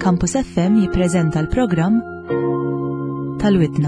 Campus FM jippreżenta l-programm Tal-Widna.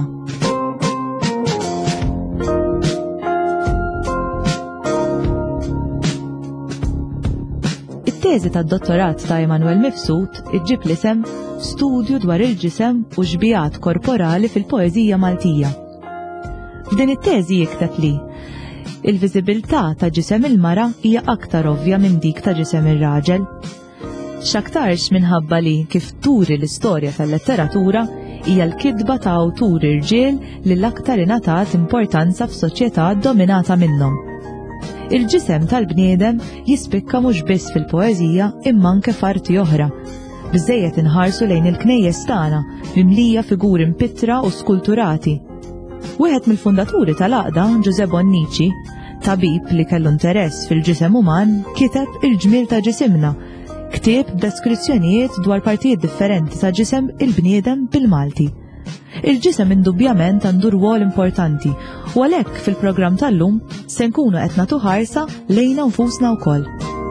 It-teżi tad-dottorat ta' Emanuel Mifsud iġġib l-isem Studju dwar il-ġisem u xbijat korporali fil-poeżija Maltija. F'din it-teżi jikteb li il-viżibilità ta' ġisem il-mara hija aktar ovvja minn dik ta' ġisem ir-raġel. X'aktarx minħabba li kif turi l-istorja tal-letteratura hija l-kidba ta' awturi irġiel li l-aktar ingħatat importanza f'soċjetà dominata minnhom. Il-ġisem tal-bniedem jispikka mhux biss fil-poeżija imma anke f'arti oħra. Biżżejjed inħarsu lejn il-knejjes tagħna mimlija figuri mpittra u skulturati. Wieħed mill-fundaturi tal-għaqda, Giuseppe Bonnici, tabib li kellu interess fil-ġisem uman, kiteb Il-ġmiel ta' ġisimna, ktieb b'deskrizzjonijiet dwar partijiet differenti ta' ġisem il-bniedem bil-Malti. Il-ġisem indubjament għandu rwol importanti u għalhekk fil-programm tal-lum se nkunu qed nagħtu ħarsa lejna nfusna wkoll.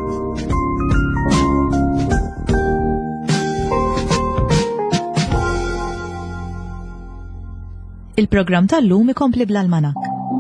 Il-programm tal-lum ikompli bl-almanak.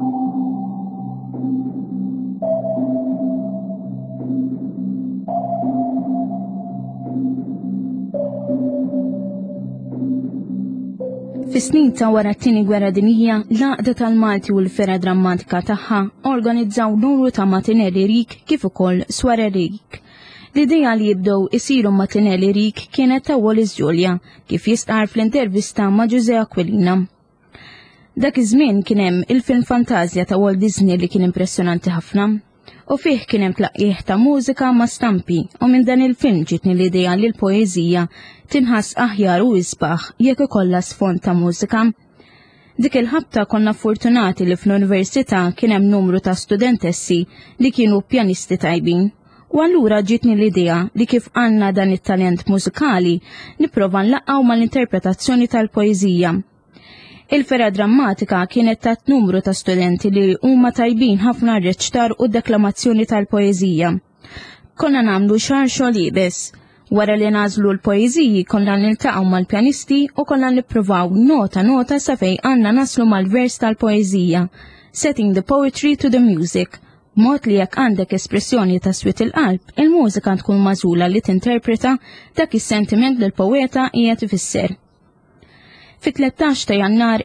Fis-snin ta' wara t-tieni gwerra dinjija, l-Għaqda tal-Malti u l-Fera Drammatika tagħha organizzaw numru ta' matinelli rik kif ukoll swarer rik. L-idea li jibdew isiru matinelli rik kienet ta' Wallis Julia kif jistqar fl-intervista ma' Giuseppe Aquilina. Dak iż-żmien kien hemm il-film Fantazja ta' Walt Disney li kien impressjonanti ħafna u fih kien hemm tlaqqih ta' mużika ma' stampi u minn dan il-film ġietni l-idea li l-poeżija tinħass aħjar u isbaħ jekk ikollha sfond ta' mużika. Dik il-ħabta konna fortunati li fl-università kien hemm numru ta' studentessi li kienu pjanisti tajbin. U allura ġietni l-idea li kif għandna dan it-talent mużikali nipprova nlaqgħu mal-interpretazzjoni tal-poeżija. Il-Fera Drammatika kienet tat numru ta' studenti li huma tajbin ħafna r-reċtar u d-deklamazzjoni tal-poeżija. Konna nagħmlu xahar xogħol jibes. Wara li nażlu l-poeżiji konna niltaqgħu mal-pjanisti u konna nippruvaw nota sa fejn għandna naslu mal-vers tal-poeżija, setting the poetry to the music, mod li jekk għandek espressjoni ta' swit il-qalb, il-mużika tkun magħżula li tinterpreta dak is-sentiment li l-poeta qiegħed ifisser. Fit-13 ta' Jannar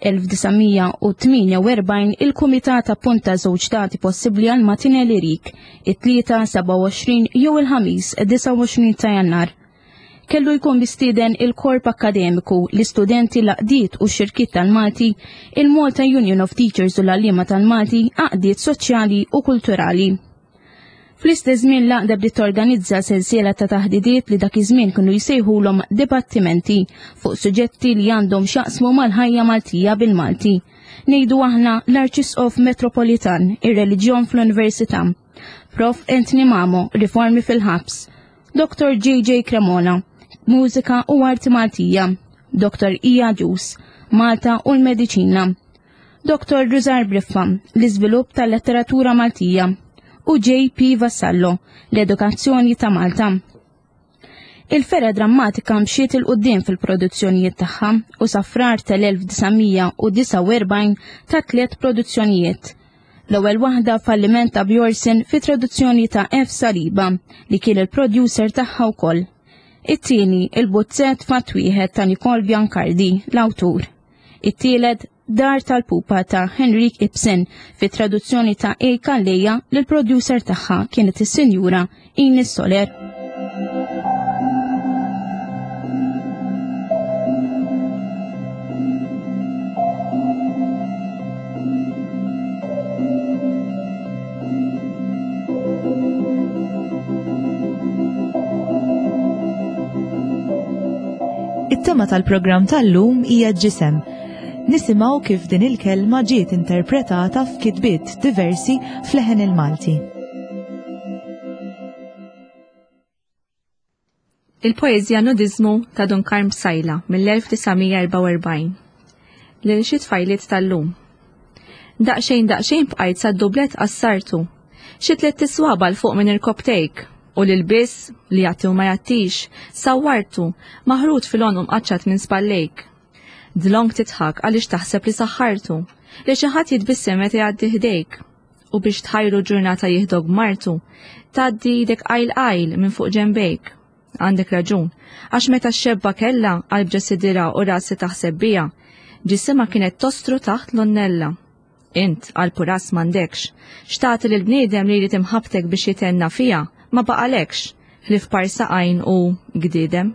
1948 il-Kumitat appunta żewġ dati possibbli għal matinelli rik, it-tlieta 27 jew il-ħamis 29 ta' Jannar. Kellu jkun bistieden il-korp akademiku, l-istudenti l-aqdiet u x-xirkiet tal-Malti, il-Malta Union of Teachers u l-għalliema tal-Malti, aqdiet soċjali u kulturali. Fl-istess żmien l-Għaqda bdiet torganizza sensiela ta' taħdidiet li dak iż-żmien kienu jsejħulhom dibattimenti fuq suġġetti li għandhom x'jaqsmu mal-ħajja Maltija bil-Malti. Ngħidu aħna l-Arċisqof Metropolitan, ir-reliġjon fl-Università, Prof. Anthony Mamo, riformi fil-ħabs, Dr. J.J. Cremona, Mużika u Arti Maltija, Dr. Ija Ġus, Malta u l-Mediċina, Dr. Ruzar Briffa, l-iżvilupp tal-letteratura Maltija, u J.P. Vassallo, l-edukazzjoni ta' Malta. Il-Fera Drammatika mxiet il-qudiem fil-produzzjonijiet tagħha u safrar tal-1949 ta' 3 produzzjonijiet. L-ewwel waħda falliment ta' Bjorsen fi traduzzjoni ta' F. Saliba li kien il-producer tagħha wkoll. It-tieni il-Buzzett fatt wieħed ta' Nicole Biancardi, l-awtur. It-tielet Dar tal-Pupa ta' Henrik Ibsen fi traduzzjoni ta' E. Kalleja li l-producer tagħha kienet is-Sinjura Ines Soler. It-tema tal-programm tal-lum hija ġisem. Nisimgħu kif din il-kelma ġiet interpretata f'kitbiet diversi fl-leħen il-Malti. Il-poeżja Nudizmu ta' Dunkarm Sajla mill-1944. L-inxiet fajliet tal-lum. Daqxejn bqajt sa' dublet qassartu. Xi 3 tiswaba l fuq minn il-koptejk u l-biss li jagħti u ma jagħtix, sawwartu, maħrut fil-on mqaċċat minn spallejk. Dlong titħak għaliex taħseb li saħħartu, li xi ħadd jitbissem meta jgħaddi ħdejk. U biex tħajru ġurnata jieħdok martu, tgħaddi dek qajl minn fuq ġembejk. Għandek raġun, għax meta x-xebba kellha qalb ġesidira u rasi taħseb bija, ġisima kienet tostru taħt l-onnella. Int qalb u ras m'għandekx, xtagħti lil bniedem li jrid imħabtek biex jitenna fija, ma baqalekx, ħlif parsa għajn u gdiedem.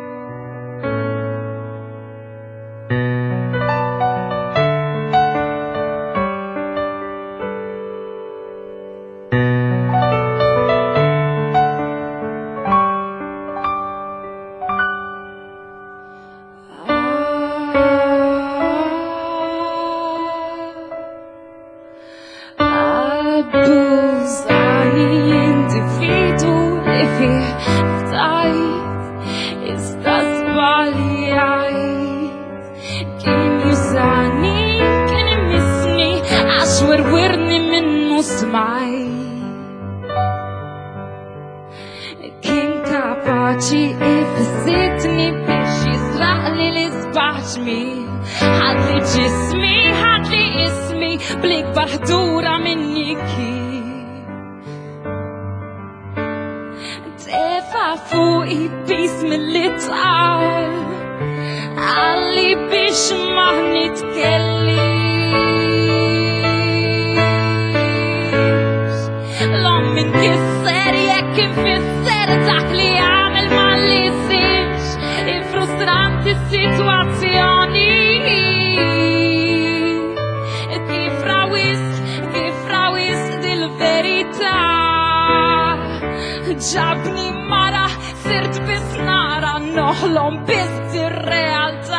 ġabni mara, sirt bis nara, noħlom bis ir-realtà.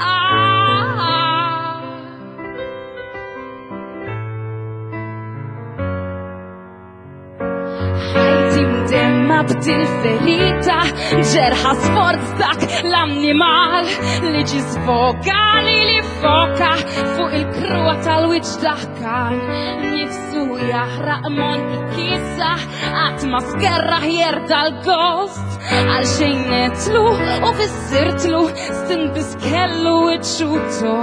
Ħajti mdemma b'dil-ferita, ġerħa sforz dak l-annimal li ġi sfoka li foka fuq il-krua tal-wiċ daħkan. Nifsu jaħraq mon ikisa, għat maskerra jerda l-gost, għal xejnetlu u fissirtlu, stinbis kellu iċu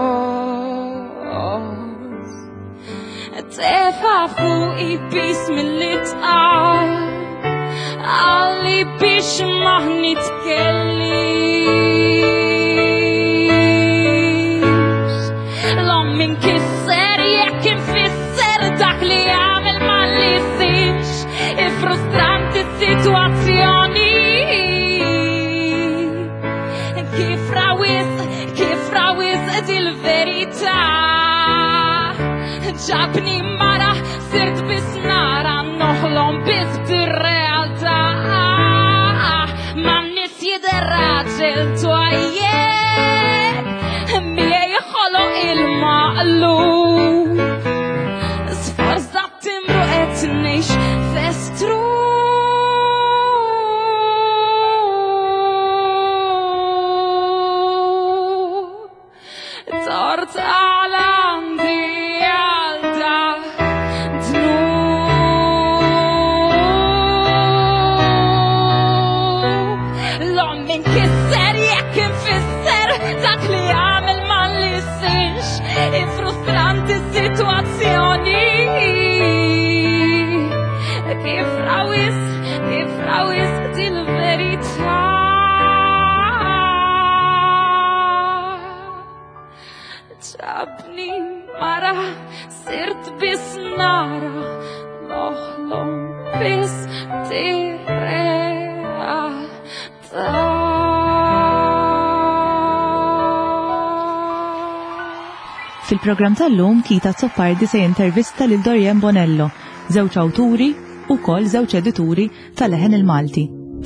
tos. Tefa fuq i-bis mill-itqal, għalli biex maħni tkellix. L-om kisser jekk infisser dak li għamil ma li sinx, frustranti situazzjoni. Kif rawis dil-verità, ġabni mara, sirt bis nara, noħlom bis dir-realtà. Ma nis jider raġel twajjeb, miej ħolo il-maqlub, sforza timru etnix festru. Tort għal-għandi għalda dnub. L-om min kisser jekk infisser dak li għamil ma li sinx, frustranti situazzjoni. Kif rawis dil-verità. ġabni mara, sirt bis nara, noħlom bis dir-realtà. Fil-programm tal-lum Kita Zoppardi se jintervista lil Dorien Bonello, żewġ awturi u kol żewġ edituri tal-Leħen il-Malti.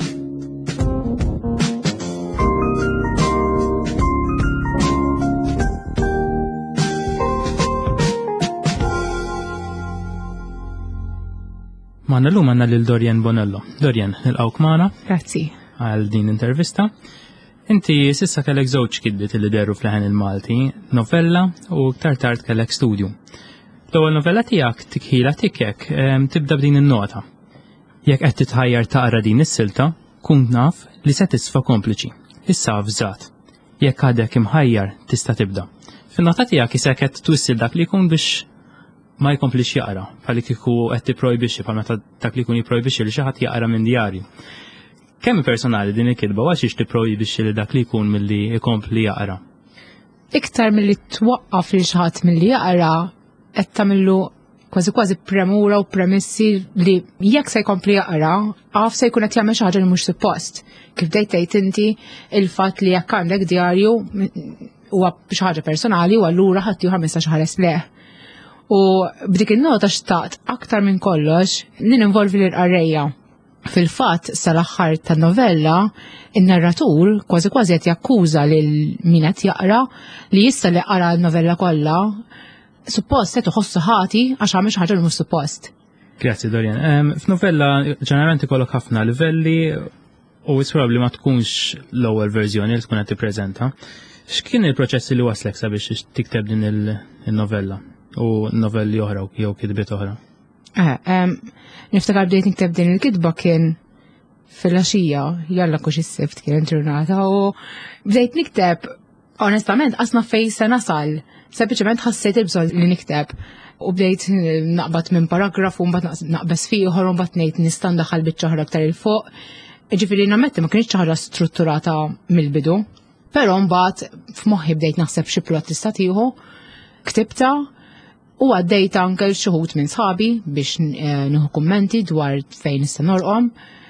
Manna l-lum għanna lil-Dorien Bonello. Dorien, nil-għawk maħna. Grazzi. Għal din intervista. Inti sissa kellek żewġ kiddit li deru fl-Leħen il-Malti, novella u ktar tard kellek studju. L-ewwel novella tiegħek tikħila tikkek tibda b'din in-nota. Jekk qed titħajjar taqra din is-silta, kun naf li se tisfa kompliċi. Issa avżat. Jekk għadek imħajjar tista' tibda. Fin-nota tiegħek isek qed twissil dak li jkun biex ma jkomplix jaqra, bħal kieku qed tipprojbixxi bħal meta dak li jkun jipprojbixxi li xi ħadd jaqra minn djarju. Kemm personali din il-kitba għax tipprojbixxi li dak li jkun milli jkompli jaqra? Iktar milli twaqqaf li xi ħadd milli jaqra qed tagħmillu kważi premura u premissi li jekk se jkompli jaqra, għaf se jkun qed jagħmel xi ħaġa li mhux suppost. Kif tgħid inti il-fatt li jekk għandek djarju huwa xi ħaġa personali u allura ħadd ieħor ma jistax ħares leħ. U b'dik in-nota xtaqt aktar minn kollox li ninvolvi l-qarrejja. Fil-fatt sal-aħħar tan-novella in-narratur kważi qed jakkuża lil min qed jaqra li issa li qara l-novella kollha suppost se toħossu ħati għax għamel xi ħaġa li mhux suppost. Grazzi Dorian. F'novella ġeneralment ikollok ħafna livelli u probabbli ma tkunx l-ewwel verżjoni li tkun qed tippreżenta. X'kien il-proċess li waslek sabiex tikteb din il-novella u novelli oħra jew kitbiet oħra? Niftakar bdejt nikteb din il-kitba kien fil-għaxija, jalla kux is-sibt kien ġurnata u bdejt nikteb onestament qasma fejn se nasal. Sempliċement ħassejt il-bżonn li nikteb u bdejt naqbad minn paragrafu mbagħad naqbes fih ieħor u mbagħad ngħid nista' ndaħħal biċċa oħra aktar il fuq. Ġifieri nammetti ma kienx ħaġa strutturata mill-bidu, però mbagħad f'moħħi bdejt naħseb xi plott tista' tieħu, ktibta u għaddejt anke xi wħud minn sħabi biex nieħu kummenti dwar fejn nista' norqom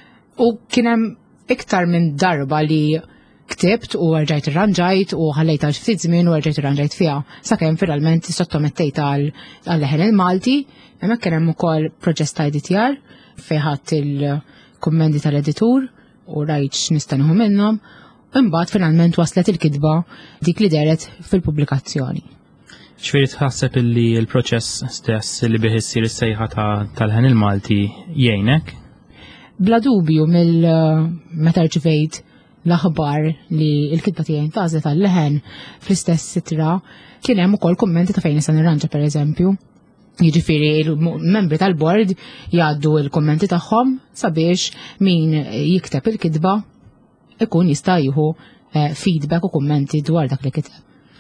u kien hemm iktar minn darba li ktibt u rġajt irranġajt u ħallejta ftit żmien u rġajt irranġajt fiha sakemm finalment sottomettejta għal-leħen il-Malti, hemmhekk kien hemm ukoll proċess ta' editjar fejn ħadd il-kummenti tal-editur u rajt x'nista' nieħu minnhom u imbagħad finalment waslet il-kitba dik li deret fil-pubblikazzjoni. X'fieri tħasseb illi l-proċess stess li bih issir is-sejħa tal-leħen il-Malti jgħinek? Bla dubju meta rċivejt l-aħbar li l-kitba tiegħi ntażlet tal-leħen fl-istess sitra kien hemm ukoll kummenti ta' fejn nista' nirranġa pereżempju. Jiġifieri l-membri tal-bord jgħaddu l-kummenti tagħhom sabiex min jikteb il-kitba ikun jista' jieħu feedback u kummenti dwar dak li kiteb.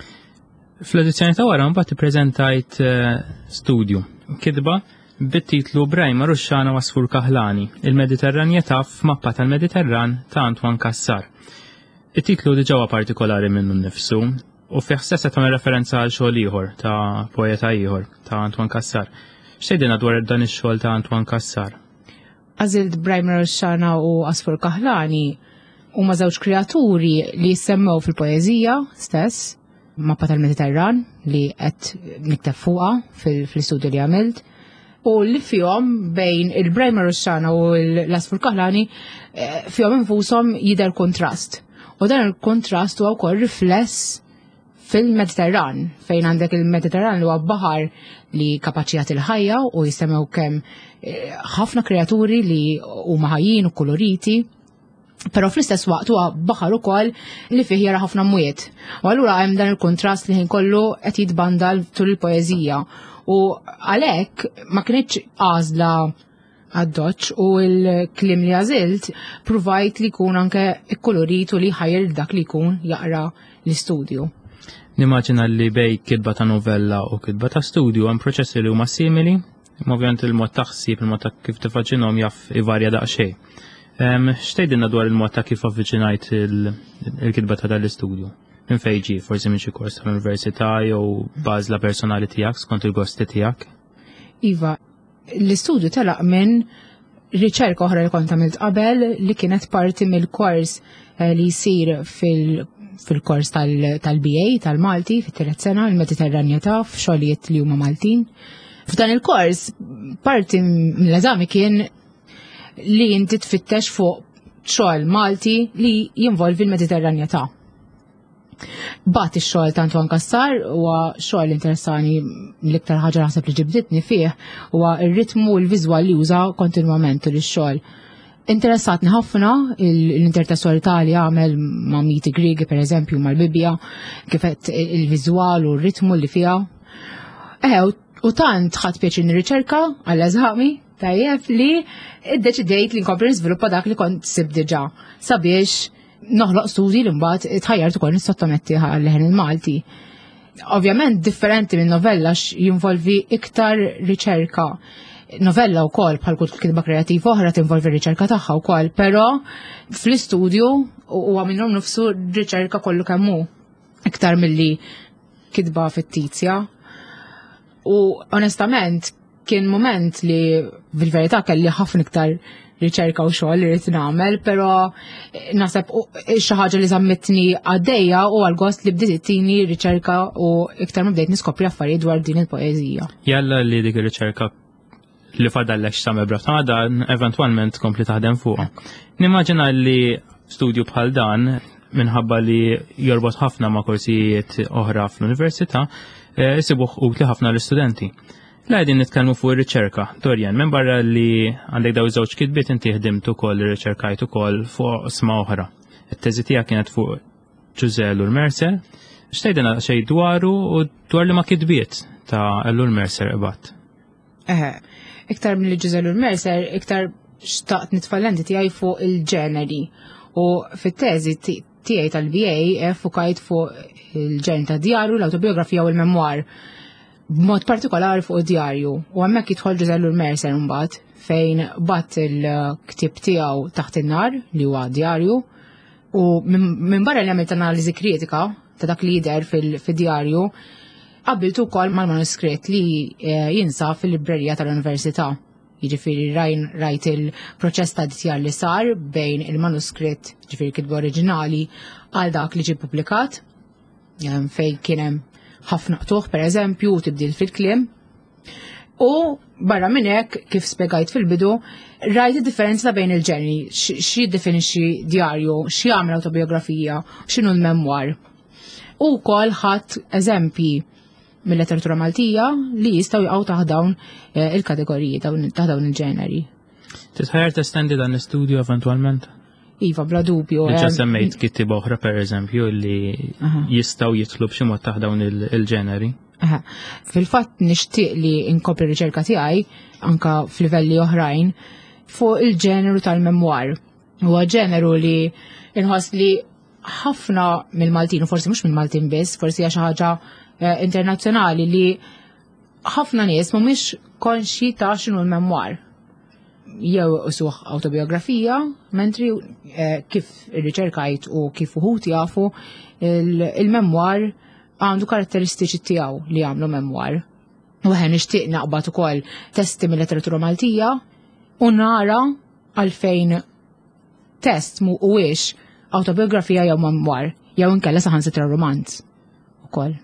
Fl-edizzjoni ta' wara mbagħad ippreżentajt studju kitba bit-titlu Brajma Ruxxana Wasfur Kaħlani, il-Mediterranjetà f'mappa tal-Mediterran ta' Antoine Cassar. It-titlu diġà partikolari minnu nnifsu u fih stessa tagħmel referenza għal xogħol ieħor ta' poeta ieħor ta' Antoine Cassar. X'tgħidilna dwar dan ix-xogħol ta' Antoine Cassar? Għażilt Brajma Ruxxana u Wasfur Kaħlani huma żewġ kreaturi li jissemmew fil-poeżija stess, mappa tal-Mediterran li qed nikteb fuqha fl-istudju li għamilt. U li fihom bejn il-Brajma Ruxxana u l-Wasfur Kaħlani fihom infushom jidher kontrast. U dan il-kontrast huwa wkoll rifless fil-Mediterran, fejn għandek il-Mediterran li huwa baħar li kapaċi jagħti l-ħajja u jisemmew kemm ħafna kreaturi li huma ħajjin u koloriti, però fl-istess waqt huwa baħar ukoll li fih jara ħafna mwiet. U allura hemm dan il-kontrast li ħin kollu qed jitbandal tul il-poeżija. U għalhekk ma kienx għażla għad-doċ u l-klim li għażilt provajt li jkun anke ikkolorit u li ħajjer dak li jkun jaqra l-istudju. Nimmaġina li bej kitba ta' novella u kitba ta' studju hemm proċessi li huma simili, imma ovvjament il-mod ta' ħsieb, il-mod ta' kif tifaġġinhom jaf ivarja daqsxejn. X'tgħidilna dwar il-mod ta' kif avviċinajt il-kitba ta' dal-istudju? Minn fejn ġie, forsi minn xi kors tal-università jew bażla personali tiegħek skont il-gosti tiegħek? Iva, l-istudju telaq minn riċerka oħra li kont għamilt qabel li kienet parti mill-kors li jsir fil-kors tal-BA tal-Malti fit-tielet sena l-Mediterranjetà f'xogħlijiet li huma Maltin. F'dan il-kors parti mill-eżami kien li inti tfittex fuq xogħol Malti li jinvolvi l-Mediterranjetà. Bat ix-xogħol ta' Antoine Cassar huwa xogħol interessani l-iktar ħaġa naħseb li ġibditni fih huwa r-ritmu u l-viżwal li juża kontinwament ix-xogħol. Interessatni ħafna l-intertessualità li għamel ma' miti Griegi pereżempju mal-Bibja, kif qed il-viżwal u r-ritmu li fiha. U tant ħadd pjaċir nirriċerka għall-eżami Tajjeb li iddeċidejt li nkompli niżviluppa dak li kont sib diġà sabiex noħloq studi li mbagħad tħajjart ukoll nissottometti leħen il-Malti. Ovvjament differenti minn novella jinvolvi iktar riċerka. Novella wkoll bħal kull kitba kreattiva oħra tinvolvi riċerka tagħha wkoll, però fl-istudju huwa minnhom nifsu riċerka kollu kemm hu iktar milli kitba fittizja. U onestament kien moment li fil-verità kelli ħafna iktar riċerka u xogħol li rrid nagħmel, però naħseb xi ħaġa li żammitni għaddejja u għall-gost li bdiet ittini riċerka u iktar ma bdejt niskopri affarijiet dwar din il-poeżija. Jalla li dik ir-riċerka li fadallek x'tagħmel brabta dan eventwalment kompli taħdem fuqha. Nimmaġina li studju bħal dan minħabba li jorbot ħafna ma' korsijiet oħra fl-università isibuh utli ħafna l-istudenti. La għedin nitkellmu fuq ir-riċerka. Dorjan, minn barra li għandek daw żewġ kitbiet inti ħdimt ukoll ir-riċerkajt ukoll fuq sma oħra. It-teżi tiegħek kienet fuq Ġużell u Mercer. X'tgħidilna xejn dwaru u dwar li ma kitbiet ta' Ellul Mercer ibat. Iktar mill Ġużell u Mercer, iktar xtaqt nitfallendi tiegħi fuq il-ġeneri. U fit-teżi tiegħi tal-BA fukajt fuq il-ġen ta' djarju, l-autobiografija u l-memwar. B'mod partikolari fuq id-djarju. U hemmhekk jidħol Ġużell u Mercer mbagħad fejn batt il-ktieb tiegħu Taħt in-nar li huwa djarju. U minn barra li għamilt analiżi kritika ta' dak li jidher fid-djarju, qabiltu wkoll mal-manuskritt li jinsab fil-librerija tal-Università. Jiġifieri rajt il-proċess ta' editjar li sar bejn il-manuskritt, ġifieri kitba oriġinali, għal dak li ġie pubblikat, fejn kien hemm ħafna qtuħ pereżempju u tibdil fil-kliem. U barra minn hekk, kif spjegajt fil-bidu, rajt id-differenza bejn il-ġeneri, xi jiddefinixxi djarju, xi jagħmel autobiografija, x'inhu l-memwar. U wkoll ħadd eżempji mill-letteratura Maltija li jistgħu jaqgħu taħt dawn il-kategoriji taħt dawn il-ġeneri. Titħajjar testendi dan l-istudju eventwalment? Iva, bla dubju. Ġa semmejt kittieb oħra pereżempju li jistgħu jitlu b'xi mod taħt dawn il-ġeneri. Fil-fatt nixtieq li nkopri riċerka tiegħi anka f'livelli oħrajn fuq il-ġeneru tal-memwar. Huwa ġeneru li inħoss li ħafna mill-Maltin, u forsi mhux mill-Maltin biss, forsi hija xi ħaġa internazzjonali li ħafna nies mhumiex konxi ta' x'inhu l-memwar. Jew usuh autobiografija, mentri kif ir-riċerkajt u kif uħud jafu il-memwar għandu karatteristiċi tiegħu li jagħmlu memwar. U nixtieq naqbad ukoll testi mill-letteratura Maltija u nara għalfejn test mhuwiex autobiografija jew memwar, jew inkella saħansitra romanz ukoll.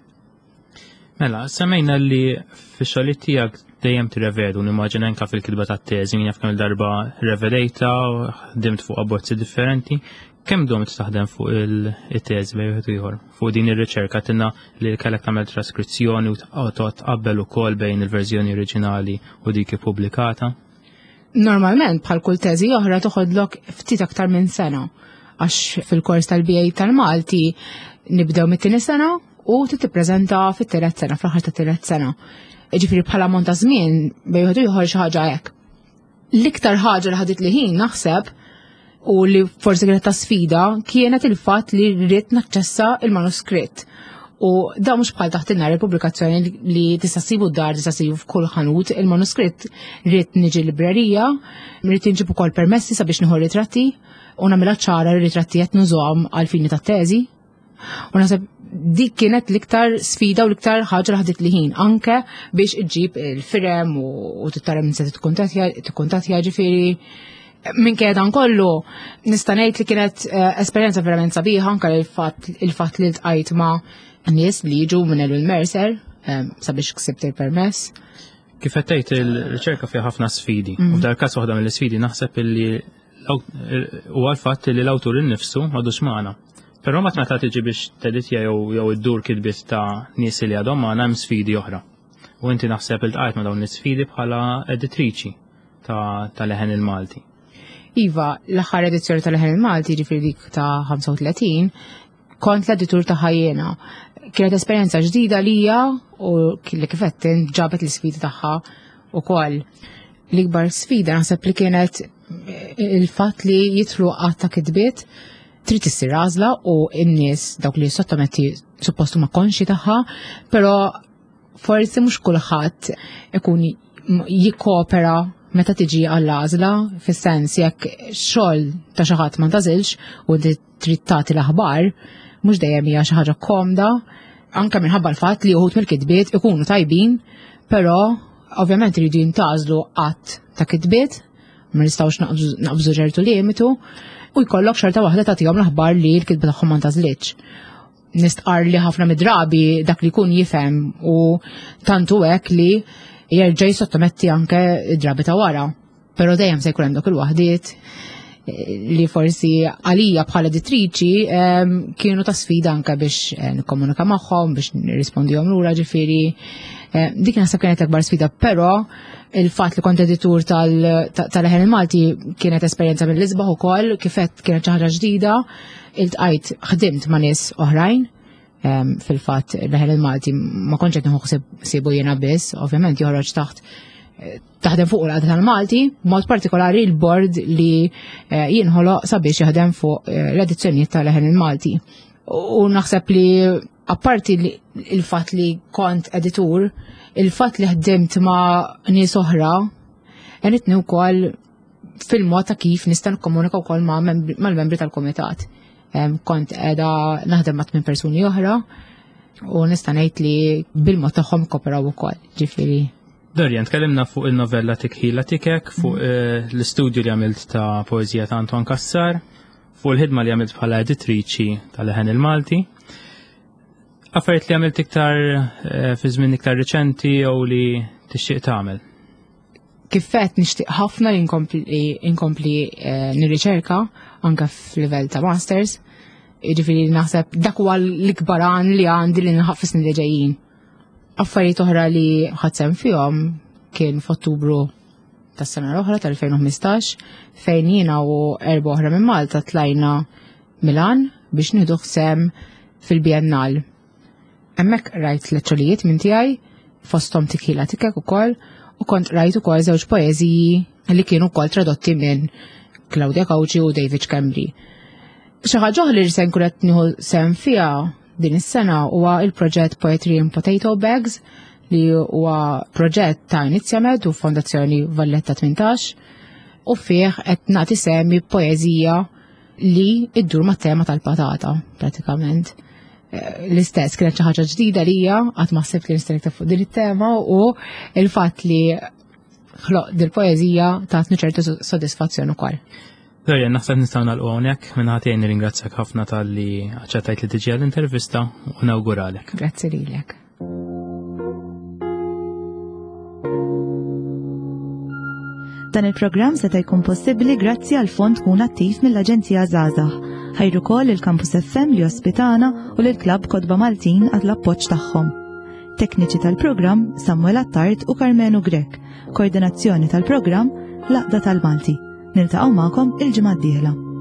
Mela, semmejna li fix-xogħlijiet tiegħek dejjem tirrevedu, nimmaġina anke fil-kitba tat-teżi, jien kemm il-darba revedejta u ħdimt fuq abbozzi differenti. Kemm domt taħdem fuq it-teżi bejn wieħed ieħor? Fuq din ir-riċerka tinna li kellek tagħmel traskrizzjoni u tqabbel ukoll bejn il-verżjoni oriġinali u dik ippubblikata? Normalment bħal kull teżi oħra toħodlok ftit aktar minn sena, għax fil-kors tal-BA tal-Malti nibdew mit-tieni sena u tippreżenta fit-tielet sena, fl-aħħar tat-tielet sena. Ġifieri bħala ammont ta' żmien bejn wieħed ieħor xi ħaġa hekk. L-iktar ħaġa li ħadit li ħin naħseb u li forsi kienet ta' sfida kienet il-fatt li rrid naċċessa il-manuskritt. U da mhux bħal taħt in-nar il-pubblikazzjoni li tista' ssibu d-dar, tista' ssibu f'kull ħanut, il-manuskritt rrid niġi librerija, rrid inġib ukoll permessi sabiex nieħu ritratti u nagħmilha ċara r-ritratti qed nużhom għal fini tat-teżi. U naħseb dik kienet l-iktar sfida u l-iktar ħaġa li ħadit li ħin, anke biex iġġib il-firem u tittara minn se tikkuntattja ġifieri. Minkejja dan kollu nista' ngħid li kienet esperjenza verament sabiħa anke il-fatt li ltqajt ma' nies li jiġu minn Ellul Mercer sabiex ksibt il-permess. Kif qed tgħid il-riċerka fiha ħafna sfidi. U f'dal każ waħda mill-isfidi naħseb illi huwa l-fatt li l-awtur innifsu m'għadux magħna. Però ma meta tiġi biex teditja jew iddur kitbiet ta' nies li għadhom magħna hemm sfidi oħra. U inti naħseb iltqajt ma' dawn is-sfidi bħala editriċi ta' Leħen il-Malti. Iva, l-aħħar edizzjoni ta' Leħen il-Malti ġifieri dik ta' 35 kont l-editur ta' ħajjena. Kienet esperjenza ġdida lija u li kif qed ġabet l-isfidi tagħha ukoll. L-ikbar sfida naħseb li kienet il-fatt li jitlu għatta kitbiet trid issir għażla u n-nies dawk li sottometti suppostu ma konxi tagħha, però forsi mhux kulħadd ikun jikkopera meta tiġi għall-għażla, fis-sens jekk xogħol ta' xi ħadd ma ntażilx u li trid tagħti l-aħbar mhux dejjem hija xi ħaġa komda, anke minħabba l-fatt li uħud mill-kitbiet ikunu tajbin, però ovvjament iridu jintgħażlu qatt ta' kitbiet, ma nistgħux naqbżu ċertu limitu, u jkollok xorta waħda tagħtihom l-aħbar li l-kitba tagħhom ma ntażlitx. Nistqar li ħafna mid-drabi dak li jkun jifhem u tantu hekk li jerġa' jisottometti anke id-drabi ta' wara. Però dejjem se jkun hemm dak il-waħdiet li forsi għalija bħala editriċi kienu ta' sfida anke biex nikkomunika magħhom, biex nirrispondihom lura ġifieri. Dik naħseb kienet l-akbar sfida, però il-fatt li kont editur tal-Leħen il-Malti kienet esperjenza mill-isbaħ ukoll, kifet kienet xi ħaġa ġdida, iltqajt ħdimt ma' nies oħrajn. Fil-fatt Leħen il-Malti ma kontx qed nieħu sibu jiena biss, ovvjament joħroġ taħdem fuq l-għada tal-Malti, mod partikolari il-board li jinħoloq sabiex jaħdem fuq l-edizzjonijiet tal-Leħen il-Malti. U naħseb li apparti il-fatt li kont editur, il-fatt li ħdimt ma' nies oħra, għenitni wkoll fil-mod ta' kif nista' nikkomunika wkoll mal-membri tal-kumitat. Kont qiegħda naħdem ma' 8 persuni oħra u nista' ngħid li bil-mod tagħhom kooperaw ukoll, ġifieri. Dorian, tkellimna fuq il-novella Tikħila Tikek, fuq l-istudju li għamilt ta' poezija ta' Anton Kassar, fuq il-ħidma li għamilt bħala editriċi tal-Leħen il-Malti. Affarijiet li għamilt iktar fi żmien iktar riċenti jew li tixtieq tagħmel. Kifet nixtieq ħafna li inkompli nirriċerka anke f'livell ta' masters, jiġifieri naħseb dak huwa l-ikbar għan li għandi li nħaffis li ġejjin. Affarijiet oħra li ħadsem fihom kien f'Ottubru tas-sena l-oħra tal-2015 fejn jiena u 4 oħra minn Malta tlajna Milan biex nieħdu ħsem fil-Biennal. Hemmhekk rajt leċċolijiet minn tiegħi fosthom Tikħila Tikek ukoll u kont rajt ukoll żewġ poeżiji li kienu wkoll tradotti minn Claudia Cauci u David Cambry. Xi ħaġa oħra li se nkun qed nieħu sem fiha din is-sena huwa il-proġett Poetry in Potato Bags li huwa proġett ta' Inizjamed u Fondazzjoni Valletta 18 u fih qed nagħti semmi poeżija li iddur mat-tema tal-patata pratikament. L-istess kienet xi ħaġa ġdida lija qatt ma ħsibt li nista' nikteb fuq din it-tema u l-fatt li ħloq dil-poeżija tatni ċertu sodisfazzjon ukoll. Dorian, naħseb nistgħu nagħlqu hawnhekk minn ħadd nirringrazzjak ħafna tal-li aċċettajt li tiġi għall-intervista u nawguralek. Grazzi lilek. Dan il-programm seta' jkun possibbli grazzi għal fond tkun attiv mill-Aġenzija Żgħażagħ. Ħajru wkoll il-Campus FM li ospitana u lill-Klabb Kodba Maltin għal l-appoġġ tagħhom. Tekniċi tal-programm Samuel Attard u Karmenu Grek. Koordinazzjoni tal-programm Laqda tal-Malti. Niltaqgħu magħkom il-ġimgħa d-dieħla.